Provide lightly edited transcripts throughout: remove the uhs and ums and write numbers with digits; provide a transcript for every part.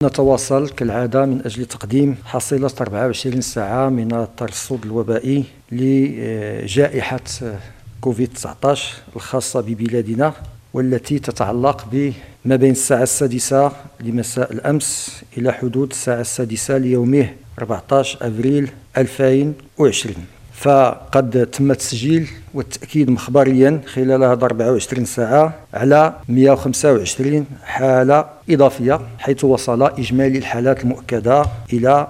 نتواصل كالعادة من أجل تقديم حصيلة 24 ساعة من الترصد الوبائي لجائحة كوفيد-19 الخاصة ببلادنا، والتي تتعلق بما بين الساعة 6 لمساء الأمس إلى حدود الساعة 6 ليومه 14 أبريل 2020. فقد تم تسجيل والتأكيد مخبريا خلال هذه 24 ساعة على 125 حالة إضافية، حيث وصل إجمالي الحالات المؤكدة إلى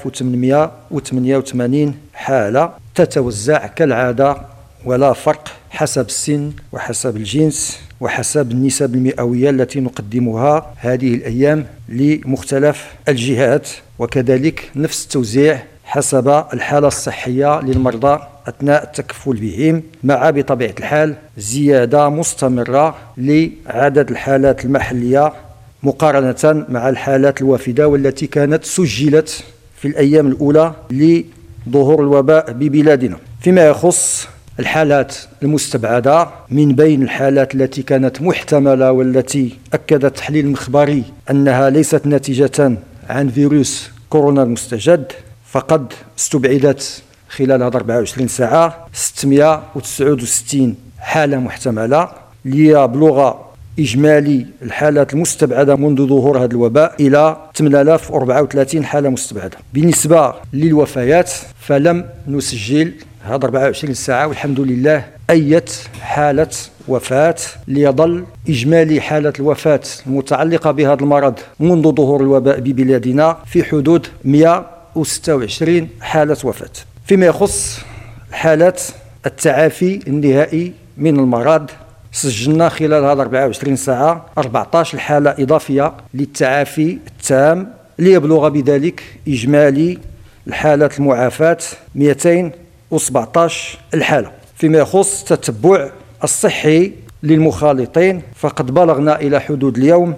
1888 حالة، تتوزع كالعادة ولا فرق حسب السن وحسب الجنس وحسب النسب المئوية التي نقدمها هذه الأيام لمختلف الجهات، وكذلك نفس التوزيع حسب الحالة الصحية للمرضى أثناء التكفل بهم، مع بطبيعة الحال زيادة مستمرة لعدد الحالات المحلية مقارنة مع الحالات الوافدة والتي كانت سجلت في الأيام الأولى لظهور الوباء ببلادنا. فيما يخص الحالات المستبعدة، من بين الحالات التي كانت محتملة والتي أكد التحليل المخبري أنها ليست ناتجة عن فيروس كورونا المستجد، فقد استبعدت خلال هذه 24 ساعة 669 حالة محتملة، ليبلغ إجمالي الحالات المستبعدة منذ ظهور هذا الوباء إلى 8034 حالة مستبعدة. بالنسبة للوفيات فلم نسجل هذه 24 ساعة والحمد لله أي حالة وفاة، ليظل إجمالي حالة الوفاة المتعلقة بهذا المرض منذ ظهور الوباء ببلادنا في حدود 126 حالة وفاة. فيما يخص حالات التعافي النهائي من المرض، سجلنا خلال هذه 24 ساعة 14 حالة إضافية للتعافي التام، ليبلغ بذلك إجمالي الحالات المعافاة 217 الحالة. فيما يخص التتبع الصحي للمخالطين، فقد بلغنا إلى حدود اليوم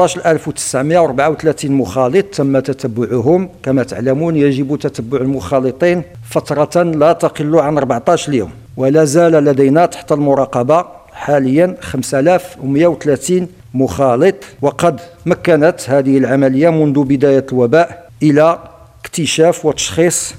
11934 مخالط تم تتبعهم. كما تعلمون يجب تتبع المخالطين فترة لا تقل عن 14 يوم، ولا زال لدينا تحت المراقبة حاليا 5130 مخالط، وقد مكنت هذه العملية منذ بداية الوباء إلى اكتشاف وتشخيص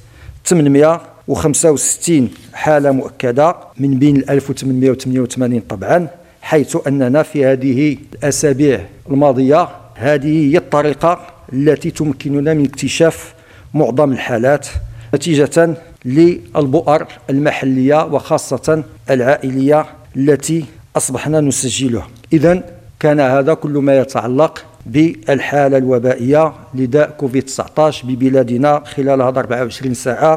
865 حالة مؤكدة من بين 1888 طبعا، حيث أننا في هذه الأسابيع الماضية هذه هي الطريقة التي تمكننا من اكتشاف معظم الحالات نتيجة للبؤر المحلية وخاصة العائلية التي أصبحنا نسجلها. إذن كان هذا كل ما يتعلق بالحالة الوبائية لداء كوفيد-19 ببلادنا خلال هذه 24 ساعة.